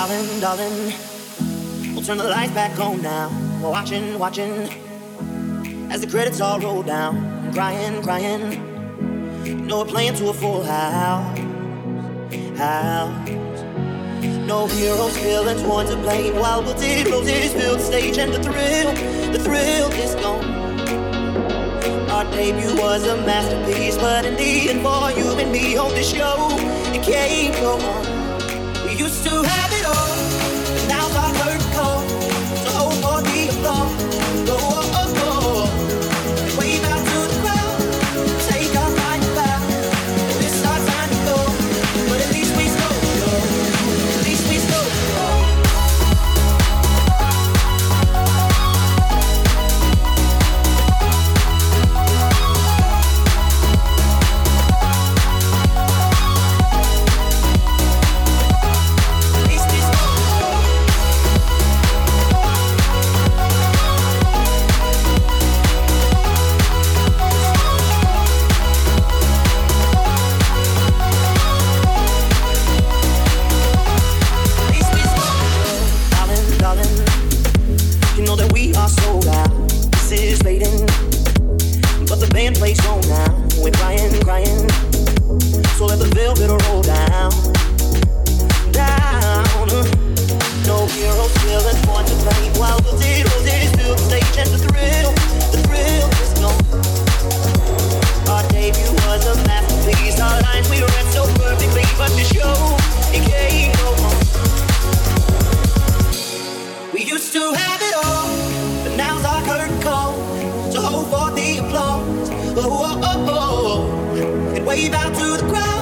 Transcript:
darling, we'll turn the lights back on now. We're watching, as the credits all roll down. Crying, no, we're playing to a full house. No heroes, villains, one to blame. While wilted roses fill the stage, and the thrill is gone. Our debut was a masterpiece, but in the end, for you and me on this show, it can't go on. We used to have it all, but now's our curtain call. So hold for the applause. Go, wave out to the crowd, take our final bow. It's our time to go, but at least we stole the show. At least we stole the show. Plays on now, we're crying. So let the velvet roll down. No heroes, villains, one to blame. While the roses fill the stage, and the thrill is gone. Our debut was a masterpiece. Our lines we read so perfectly, but the show it can't go on. We used to have it all, but now's our curtain call. So hold for the applause. And wave out to the crowd.